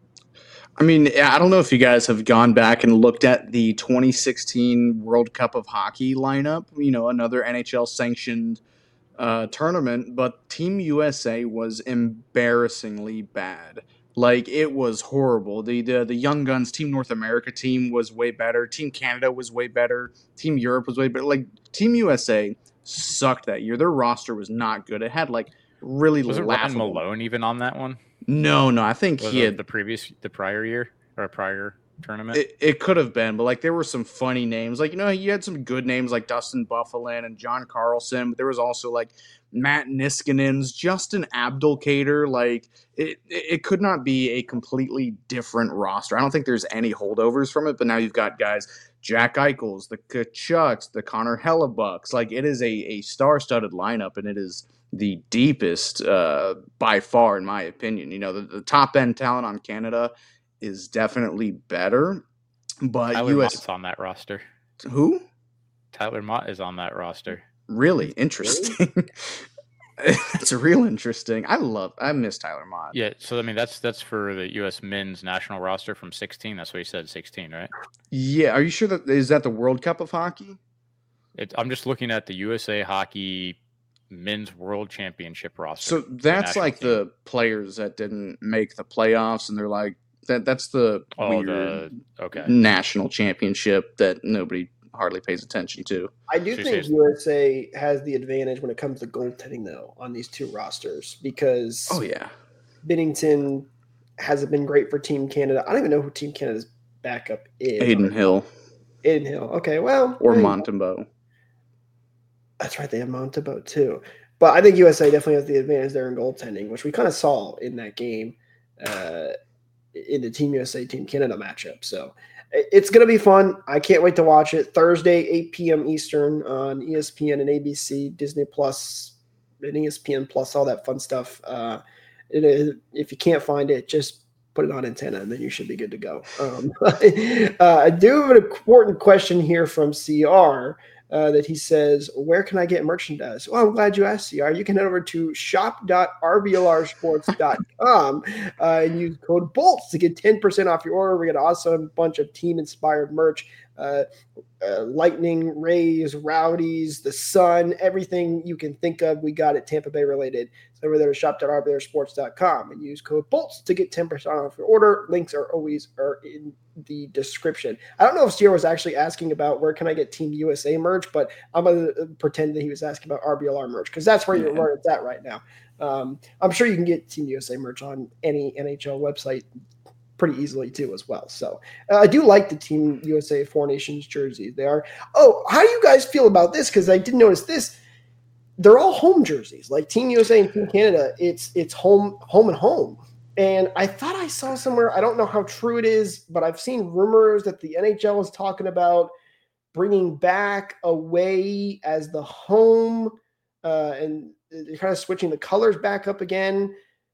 I mean, I don't know if you guys have gone back and looked at the 2016 World Cup of Hockey lineup, another NHL-sanctioned tournament, but Team USA was embarrassingly bad. Like, it was horrible. The Young Guns Team North America team was way better. Team Canada was way better. Team Europe was way better. Like, Team USA sucked that year. Their roster was not good. It had, like, really
Was it
laughable.
Ryan Malone even on that one?
No, I think
Was
he
it
had
the prior year or prior tournament?
It could have been, but like there were some funny names. Like, you had some good names like Dustin Buffalin and John Carlson, but there was also like Matt Niskanen's, Justin Abdelkader. Like it could not be a completely different roster. I don't think there's any holdovers from it, but now you've got guys, Jack Eichels, the Kachucks, the Connor Hellebucks. Like it is a star-studded lineup, and it is the deepest by far, in my opinion. The top-end talent on Canada is definitely better, but
Tyler Mott's on that roster.
Who?
Tyler Mott is on that roster.
Really interesting. It's real interesting. I miss Tyler Mott.
Yeah, so I mean that's for the U.S. men's national roster from 16. That's what he said, 16, right?
Yeah. Are you sure is that the World Cup of Hockey?
I'm just looking at the USA Hockey Men's World Championship roster.
So that's like team. The players that didn't make the playoffs, and they're like that's the weird national championship that nobody hardly pays attention to.
I do think USA has the advantage when it comes to goaltending, though, on these two rosters because Binnington hasn't been great for Team Canada. I don't even know who Team Canada's backup is.
Aiden Hill.
Okay, well.
Or Montembeault.
That's right. They have Montembeault, too. But I think USA definitely has the advantage there in goaltending, which we kind of saw in that game in the Team USA, Team Canada matchup. So it's going to be fun. I can't wait to watch it. Thursday, 8 p.m. Eastern on ESPN and ABC, Disney Plus, and ESPN Plus, all that fun stuff. If you can't find it, just put it on antenna, and then you should be good to go. I do have an important question here from CR. That he says, where can I get merchandise? Well, I'm glad you asked, CR. You can head over to shop.rblrsports.com and use code BOLTS to get 10% off your order. We got an awesome bunch of team-inspired merch. Lightning, Rays, Rowdies, the Sun, everything you can think of, we got it Tampa Bay related. So over there to shop.rblrsports.com and use code BOLTS to get 10% off your order. Links are always in the description. I don't know if Sierra was actually asking about where can I get Team USA merch, but I'm going to pretend that he was asking about RBLR merch because that's where it's at right now. I'm sure you can get Team USA merch on any NHL website pretty easily too as well. So I do like the Team USA Four Nations jerseys. They are. Oh, how do you guys feel about this? Because I did notice this. They're all home jerseys. Like Team USA and Team Canada, it's home and home. And I thought I saw somewhere, I don't know how true it is, but I've seen rumors that the NHL is talking about bringing back away as the home, and they're kind of switching the colors back up again.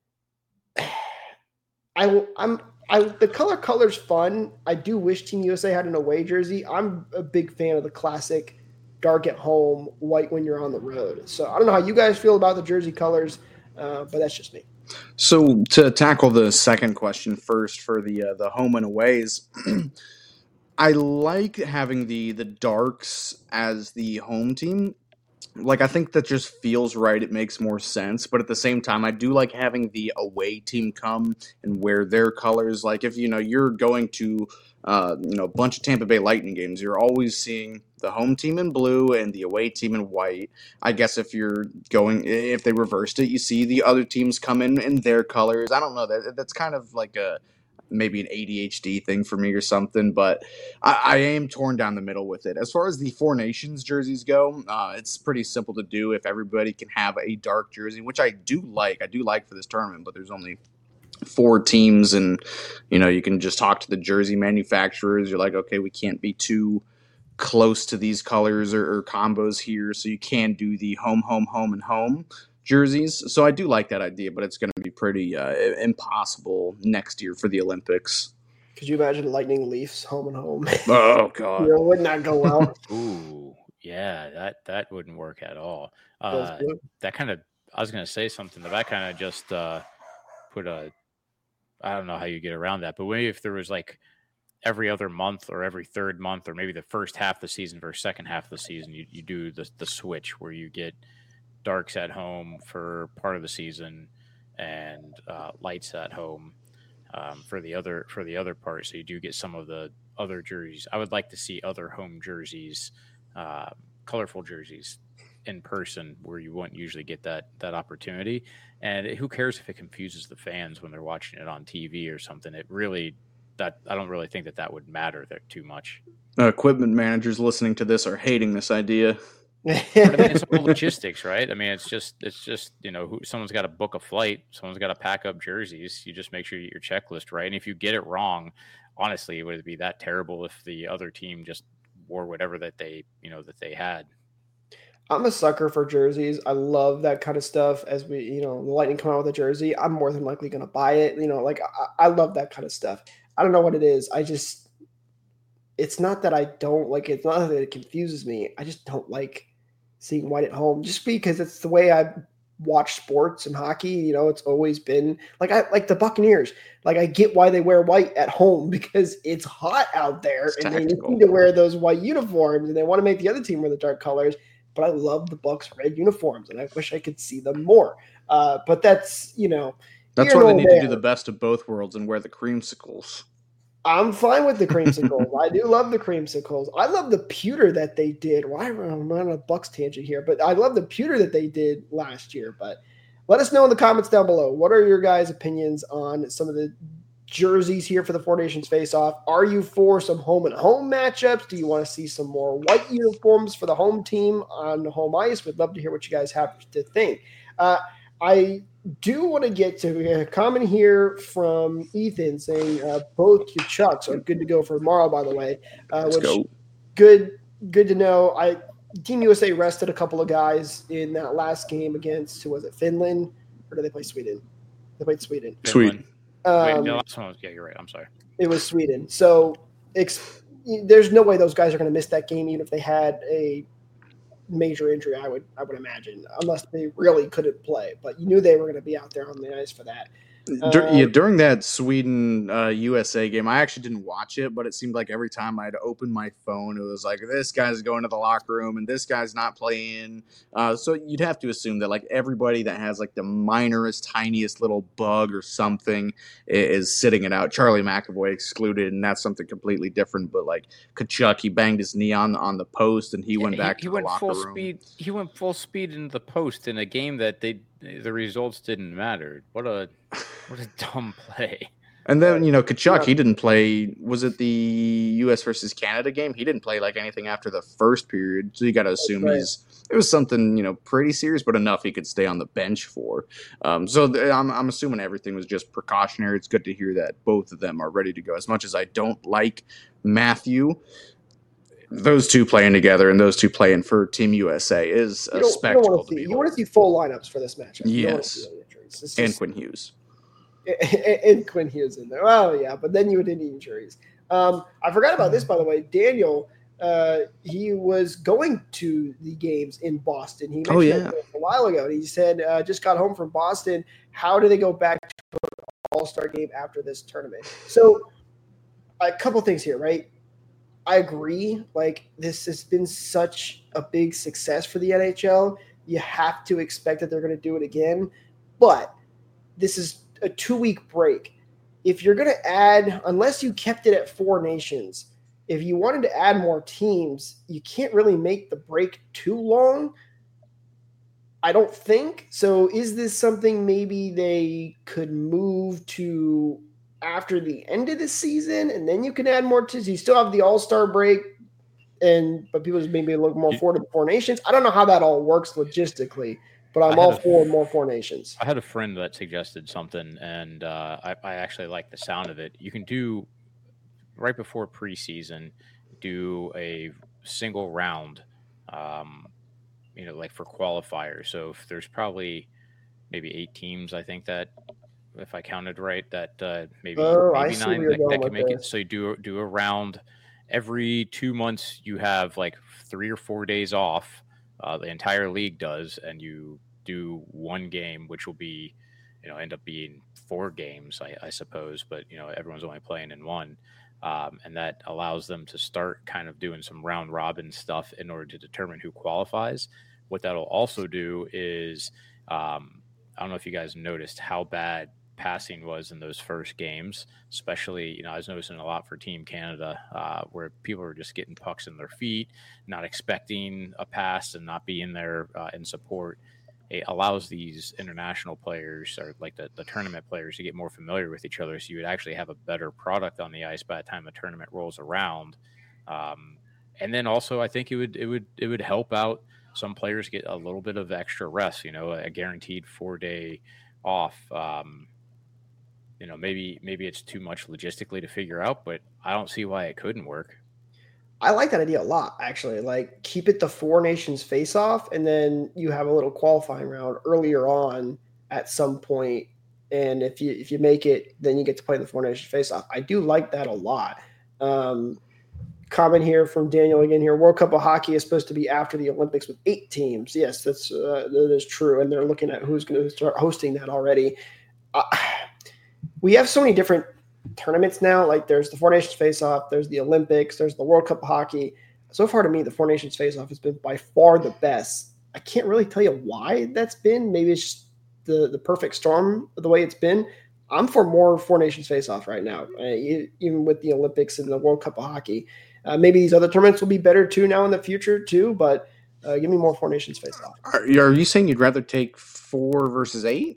The color's fun. I do wish Team USA had an away jersey. I'm a big fan of the classic dark at home, white when you're on the road. So I don't know how you guys feel about the jersey colors, but that's just me.
So to tackle the second question first for the home and aways, I like having the darks as the home team. Like, I think that just feels right. It makes more sense. But at the same time, I do like having the away team come and wear their colors. Like, if, you're going to, a bunch of Tampa Bay Lightning games, you're always seeing the home team in blue and the away team in white. I guess if they reversed it, you see the other teams come in their colors. I don't know. That's kind of like maybe an ADHD thing for me or something, but I am torn down the middle with it. As far as the Four Nations jerseys go, it's pretty simple to do if everybody can have a dark jersey, which I do like. I do like for this tournament, but there's only 4 teams, and you can just talk to the jersey manufacturers. You're like, okay, we can't be too close to these colors or combos here, so you can do the home, and home jerseys. So I do like that idea, but it's going to be pretty impossible next year for the Olympics.
Could you imagine Lightning Leafs home and home?
Oh God,
would not go well.
Ooh, yeah, that wouldn't work at all. That kind of, I was going to say something that kind of just put I don't know how you get around that, but maybe if there was like every other month or every third month, or maybe the first half of the season versus second half of the season, you do the switch where you get darks at home for part of the season and lights at home for the other part. So you do get some of the other jerseys. I would like to see other home jerseys, colorful jerseys in person where you wouldn't usually get that opportunity. And who cares if it confuses the fans when they're watching it on TV or something? I don't really think that would matter there too much.
Equipment managers listening to this are hating this idea.
But I mean, it's all logistics, right? I mean, it's just someone's got to book a flight, someone's got to pack up jerseys. You just make sure you get your checklist right. And if you get it wrong, honestly, would it be that terrible if the other team just wore whatever that they had?
I'm a sucker for jerseys. I love that kind of stuff. As the Lightning come out with a jersey, I'm more than likely going to buy it. I love that kind of stuff. I don't know what it is. It's not that I don't like it. It's not that it confuses me. I just don't like seeing white at home, just because it's the way I watch sports and hockey. It's always been I like the Buccaneers. Like, I get why they wear white at home because it's hot out there and they need to wear those white uniforms and they want to make the other team wear the dark colors. But I love the Bucs red uniforms and I wish I could see them more. But that's,
that's why they need to do the best of both worlds and wear the creamsicles.
I'm fine with the creamsicles. I do love the creamsicles. I love the pewter that they did. Why am I on a Bucs tangent here? But I love the pewter that they did last year. But let us know in the comments down below. What are your guys' opinions on some of the jerseys here for the Four Nations face-off? Are you for some home and home matchups? Do you want to see some more white uniforms for the home team on home ice? We'd love to hear what you guys have to think. I do want to get to a comment here from Ethan saying both your Chucks are good to go for tomorrow, by the way.
Let's go.
Good to know. Team USA rested a couple of guys in that last game against, who was it, Finland? Or did they play Sweden? They played Sweden.
Sweden.
Wait, the last one was, yeah, you're right. I'm sorry.
It was Sweden. So there's no way those guys are going to miss that game, even if they had a major injury, I would imagine, unless they really couldn't play. But you knew they were going to be out there on the ice for that.
During that Sweden USA game, I actually didn't watch it, but it seemed like every time I'd open my phone, it was like, this guy's going to the locker room and this guy's not playing. So you'd have to assume that like everybody that has like the minorest, tiniest little bug or something is sitting it out. Charlie McAvoy excluded, and that's something completely different. But like Tkachuk, he banged his knee on the post and he went back to the locker room.
He went full speed into the post in a game that the results didn't matter. What a dumb play.
And then, Tkachuk, he didn't play. Was it the U.S. versus Canada game? He didn't play like anything after the first period. So you got to assume it was something, pretty serious, but enough he could stay on the bench for. I'm assuming everything was just precautionary. It's good to hear that both of them are ready to go. As much as I don't like Matthew, those two playing together and those two playing for Team USA is a spectacle to behold.
You want to see full lineups for this matchup.
Yes. And Quinn Hughes.
And Quinn Hughes in there. Oh, yeah, but then you would need injuries. I forgot about this, by the way. Daniel, he was going to the games in Boston. He mentioned it a while ago. And he said, just got home from Boston. How do they go back to an all-star game after this tournament? So a couple things here, right? I agree. Like, this has been such a big success for the NHL. You have to expect that they're going to do it again. But this is a 2-week break. If you're going to add, unless you kept it at 4 nations, if you wanted to add more teams, you can't really make the break too long. I don't think. So is this something maybe they could move to after the end of the season, and then you can add more teams? You still have the All-Star break, but people just maybe look more forward to the 4 nations. I don't know how that all works logistically, but I'm all for more 4 nations.
I had a friend that suggested something, and I actually like the sound of it. You can do right before preseason, do a single round, like for qualifiers. So if there's probably maybe 8 teams, I think that, if I counted right, that maybe 9 that can make it. So you do a round every 2 months. You have like 3 or 4 days off. The entire league does, and you do 1 game, which will be, end up being 4 games, I suppose. But everyone's only playing in 1. And that allows them to start kind of doing some round robin stuff in order to determine who qualifies. What that'll also do is, I don't know if you guys noticed how bad passing was in those first games, especially, I was noticing a lot for Team Canada, where people are just getting pucks in their feet, not expecting a pass and not being there in support. It allows these international players, or like the tournament players, to get more familiar with each other. So you would actually have a better product on the ice by the time the tournament rolls around. And then also, I think it would help out some players get a little bit of extra rest. A guaranteed 4-day off. Maybe it's too much logistically to figure out, but I don't see why it couldn't work.
I like that idea a lot, actually. Like, keep it the 4 nations face off, and then you have a little qualifying round earlier on at some point. And if you make it, then you get to play the 4 nations face off. I do like that a lot. Comment here from Daniel again here. World Cup of Hockey is supposed to be after the Olympics with 8 teams. Yes, that is true. And they're looking at who's going to start hosting that already. We have so many different tournaments now. Like, there's the 4 nations face-off, there's the Olympics, there's the World Cup of Hockey. So far, to me, the 4 nations face-off has been by far the best. I can't really tell you why that's been. Maybe it's just the perfect storm of the way it's been. I'm for more 4 nations face-off right now, even with the Olympics and the World Cup of Hockey. Maybe these other tournaments will be better too now in the future too, but give me more 4 nations face-off.
Are you saying you'd rather take 4 versus 8?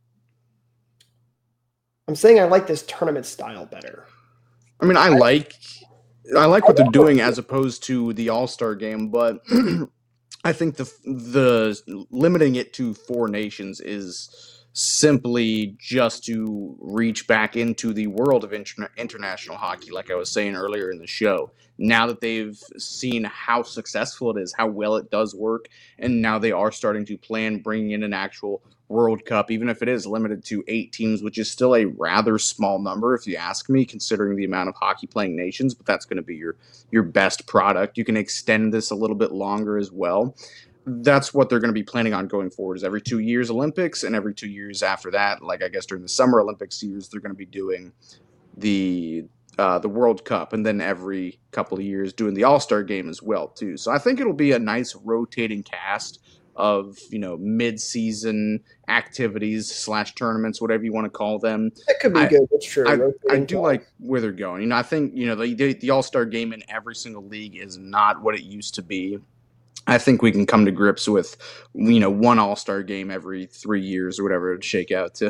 I'm saying I like this tournament style better.
I mean, I like what they're doing as opposed to the All-Star game, but I think the limiting it to 4 nations is simply just to reach back into the world of international hockey, like I was saying earlier in the show. Now that they've seen how successful it is, how well it does work, and now they are starting to plan bringing in an actual World Cup, even if it is limited to 8 teams, which is still a rather small number, if you ask me, considering the amount of hockey-playing nations, but that's going to be your best product. You can extend this a little bit longer as well. That's what they're going to be planning on going forward, is every 2 years Olympics, and every 2 years after that, like I guess during the Summer Olympics years, they're going to be doing the World Cup, and then every couple of years doing the All-Star game as well, too. So I think it'll be a nice rotating cast of, mid-season activities / tournaments, whatever you want to call them.
That could be good. That's true.
I do like where they're going. I think, the All-Star game in every single league is not what it used to be. I think we can come to grips with, one All-Star game every 3 years or whatever it would shake out to.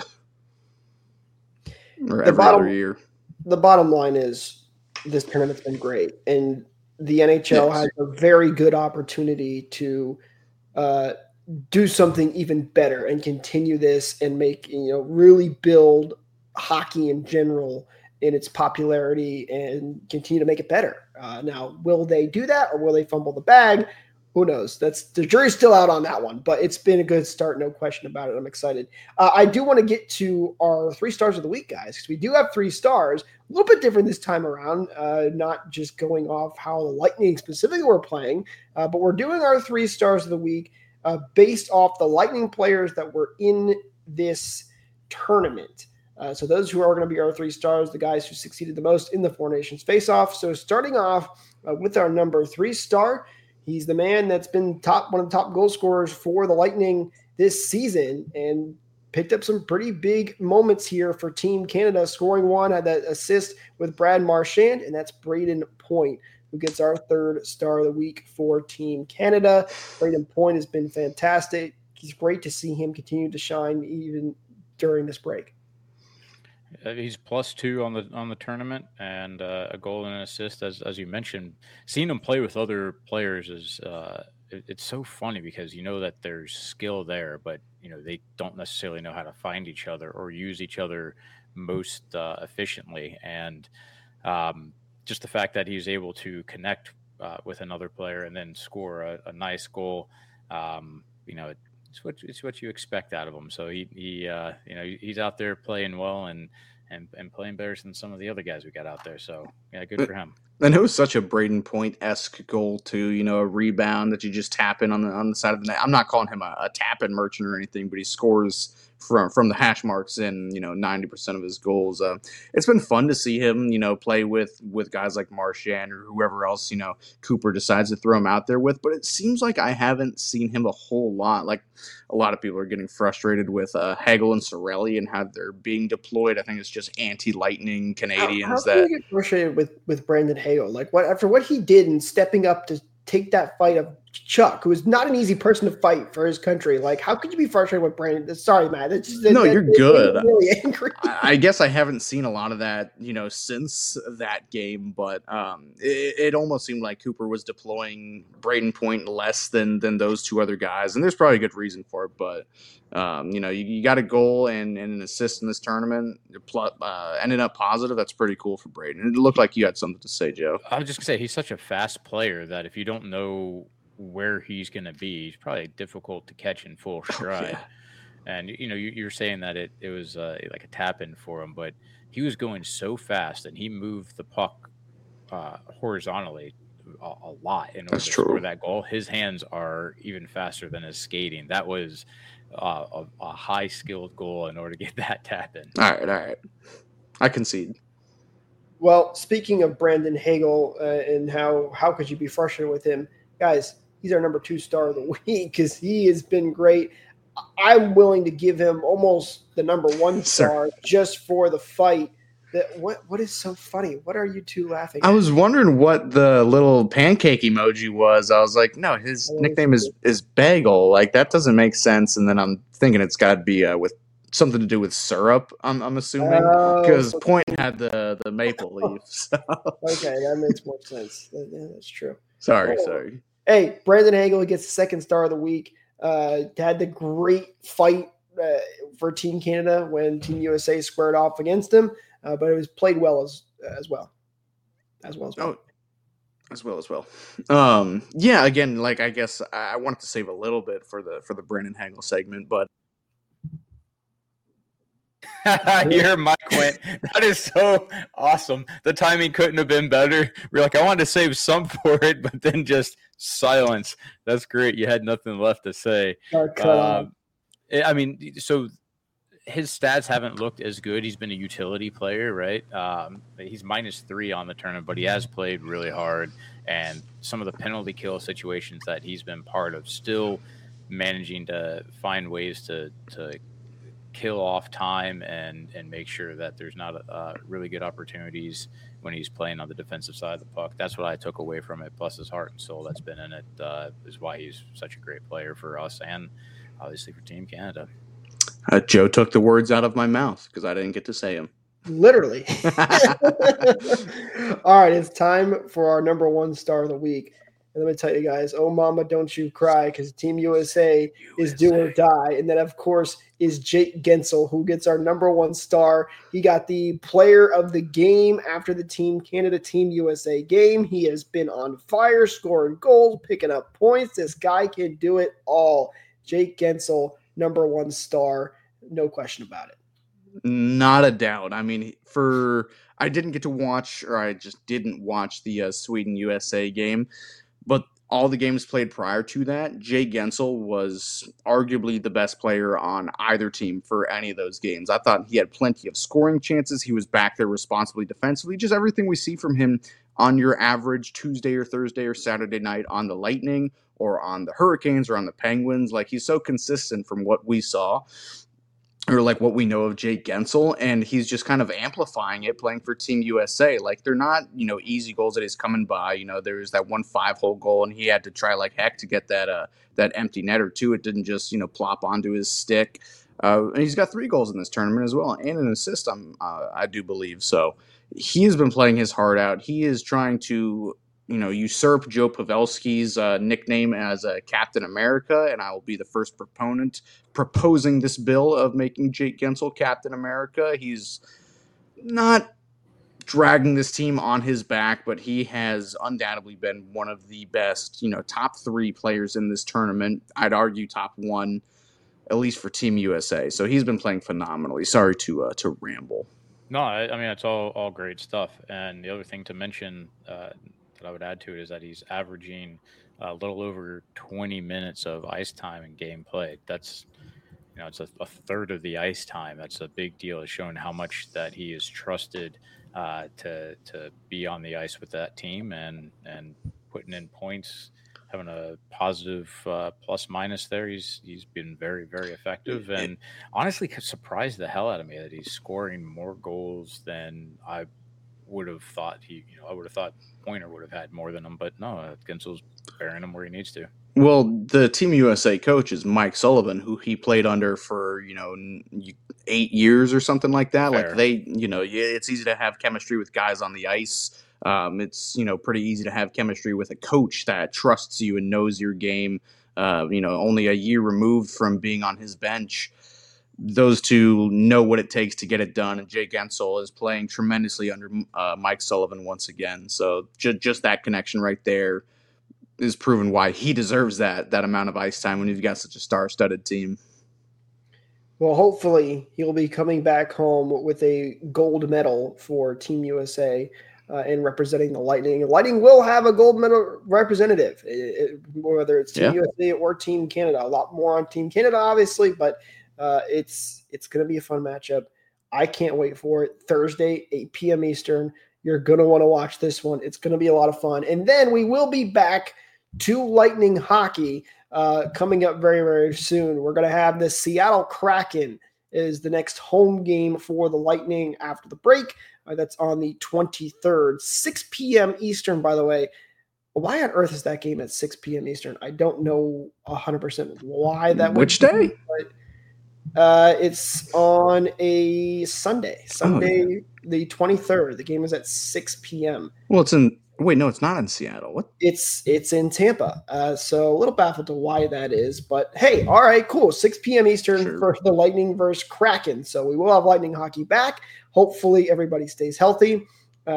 Or every other year.
The bottom line is this tournament's been great. And the NHL has a very good opportunity to do something even better and continue this and make, really build hockey in general in its popularity and continue to make it better. Now, will they do that, or will they fumble the bag? Who knows? The jury's still out on that one, but it's been a good start, no question about it. I'm excited. I do want to get to our 3 stars of the week, guys, because we do have 3 stars. A little bit different this time around, not just going off how the Lightning specifically were playing, but we're doing our 3 stars of the week based off the Lightning players that were in this tournament. So those who are going to be our 3 stars, the guys who succeeded the most in the Four Nations face-off. So starting off with our number 3 star, he's the man that's been one of the top goal scorers for the Lightning this season and picked up some pretty big moments here for Team Canada, scoring one, had that assist with Brad Marchand, and that's Brayden Point, who gets our 3rd star of the week for Team Canada. Brayden Point has been fantastic. It's great to see him continue to shine even during this break.
He's +2 on the tournament and a goal and an assist, as you mentioned. Seeing him play with other players is it's so funny because you know that there's skill there, but they don't necessarily know how to find each other or use each other most efficiently. And just the fact that he's able to connect with another player and then score a nice goal, it's what you expect out of him. So he's out there playing well and playing better than some of the other guys we got out there. So yeah, good for him.
And it was such a Brayden Point-esque goal too. A rebound that you just tap in on the side of the net. I'm not calling him a tap-in merchant or anything, but he scores from the hash marks in 90% of his goals. It's been fun to see him play with guys like Marchand or whoever else Cooper decides to throw him out there with. But it seems like I haven't seen him a whole lot. Like a lot of people are getting frustrated with Hagel and Cirelli and how they're being deployed. I think it's just anti-Lightning Canadians.
How can you get frustrated with Brandon Hagel? Like after what he did in stepping up to take that fight of Chuck, who is not an easy person to fight for his country. Like, how could you be frustrated with Brandon? Sorry, Matt.
You're good.
Really angry.
I guess I haven't seen a lot of that, since that game, but it almost seemed like Cooper was deploying Brayden Point less than those 2 other guys, and there's probably a good reason for it. But you got a goal and an assist in this tournament, ended up positive. That's pretty cool for Brayden. It looked like you had something to say, Joe.
I was just gonna say he's such a fast player that if you don't know where he's going to be, he's probably difficult to catch in full stride. And you're saying that it was like a tap in for him, but he was going so fast and he moved the puck horizontally a lot in order to score that goal. His hands are even faster than his skating. That was a high skilled goal in order to get that tap in.
All right, I concede.
Well, speaking of Brandon Hagel and how could you be frustrated with him, guys? He's our number 2 star of the week because he has been great. I'm willing to give him almost the number 1 star just for the fight. What is so funny? What are you two laughing at?
I was wondering what the little pancake emoji was. I was like, no, his nickname is Bagel. Like, that doesn't make sense. And then I'm thinking it's got to be with something to do with syrup, I'm assuming, because Point had the maple leaves. So.
Okay, that makes more sense. Yeah, that's true.
Sorry.
Hey, Brandon Hagel gets the 2nd star of the week. Had the great fight for Team Canada when Team USA squared off against him, but it was played well as well.
Oh, as well. Yeah. Again, like I guess I wanted to save a little bit for the Brandon Hagel segment, but.
Your mic went. That is so awesome. The timing couldn't have been better. We're like, I wanted to save some for it, but then just silence. That's great. You had nothing left to say. So his stats haven't looked as good. He's been a utility player, right? He's -3 on the tournament, but he has played really hard. And some of the penalty kill situations that he's been part of, still managing to find ways to kill off time and make sure that there's not really good opportunities when he's playing on the defensive side of the puck. That's what I took away from it, plus his heart and soul that's been in it is why he's such a great player for us and obviously for Team Canada.
Joe took the words out of my mouth because I didn't get to say them.
Literally. All right, it's time for our number 1 star of the week. And let me tell you guys, oh, mama, don't you cry, because Team USA is do or die. And that, of course, is Jake Guentzel, who gets our number 1 star. He got the player of the game after the Team Canada, Team USA game. He has been on fire, scoring goals, picking up points. This guy can do it all. Jake Guentzel, number 1 star, no question about it.
Not a doubt. I mean, I didn't get to watch, or I just didn't watch the Sweden-USA game. But all the games played prior to that, Jay Gensel was arguably the best player on either team for any of those games. I thought he had plenty of scoring chances. He was back there responsibly defensively. Just everything we see from him on your average Tuesday or Thursday or Saturday night on the Lightning or on the Hurricanes or on the Penguins. Like, he's so consistent from what we saw, or like what we know of Jake Gensel, and he's just kind of amplifying it playing for Team USA. Like, they're not, easy goals that he's coming by. There's that 1 5-hole goal, and he had to try like heck to get that empty netter too. It didn't just, plop onto his stick. And he's got 3 goals in this tournament as well, and an assist, I do believe. So he has been playing his heart out. He is trying to, usurp Joe Pavelski's nickname as Captain America, and I will be the first proponent proposing this bill of making Jake Gensel Captain America. He's not dragging this team on his back, but he has undoubtedly been one of the best, top 3 players in this tournament. I'd argue top 1, at least for Team USA. So he's been playing phenomenally. Sorry to ramble.
No, I mean, it's all great stuff. And the other thing to mention that I would add to it is that he's averaging a little over 20 minutes of ice time in game played. That's, it's a third of the ice time. That's a big deal. It's showing how much that he is trusted to be on the ice with that team and putting in points, having a positive plus minus there. He's been very, very effective, and honestly surprised the hell out of me that he's scoring more goals than I would have thought. I would have thought Pointer would have had more than him, but no, Gensel's bearing him where he needs to.
Well, the Team USA coach is Mike Sullivan, who he played under for 8 years or something like that.
Fair.
Like, they, it's easy to have chemistry with guys on the ice. It's pretty easy to have chemistry with a coach that trusts you and knows your game. Only a year removed from being on his bench, those two know what it takes to get it done, and Jake Gensel is playing tremendously under Mike Sullivan once again. So just that connection right there is proven why he deserves that amount of ice time when you've got such a star-studded team.
Well, hopefully he'll be coming back home with a gold medal for Team USA and representing the Lightning. The Lightning will have a gold medal representative, whether it's Team USA or Team Canada. A lot more on Team Canada, obviously, but it's going to be a fun matchup. I can't wait for it. Thursday, 8 p.m. Eastern. You're going to want to watch this one. It's going to be a lot of fun. And then we will be back to Lightning hockey coming up very, very soon. We're going to have the Seattle Kraken is the next home game for the Lightning after the break. That's on the 23rd, 6 p.m. Eastern, by the way. Why on earth is that game at 6 p.m. Eastern? I don't know 100% why that would
Which day?
But it's on a Sunday, the 23rd. The game is at 6 p.m.
Well, it's in – wait, no, it's not in Seattle. What?
It's in Tampa. So a little baffled to why that is. But, hey, all right, cool. 6 p.m. Eastern for the Lightning versus Kraken. So we will have Lightning hockey back. Hopefully everybody stays healthy.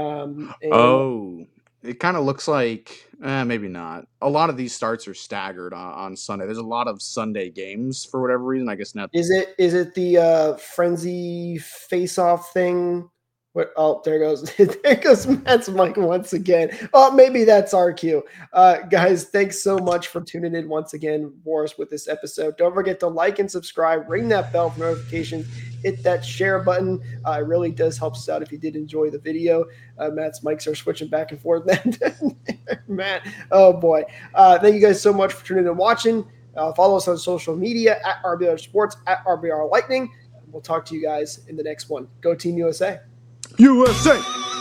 It kind of looks like maybe not. A lot of these starts are staggered on Sunday. There's a lot of Sunday games for whatever reason. I guess not.
Is it the frenzy face-off thing? What? Oh, there goes there goes Matt's mic once again. Oh, maybe that's our cue. Guys, thanks so much for tuning in once again for us with this episode. Don't forget to like and subscribe. Ring that bell for notifications. Hit that share button. It really does help us out if you did enjoy the video. Matt's mics are switching back and forth. Matt, oh boy. Thank you guys so much for tuning in and watching. Follow us on social media at RBR Sports, at RBR Lightning. We'll talk to you guys in the next one. Go Team USA.
USA!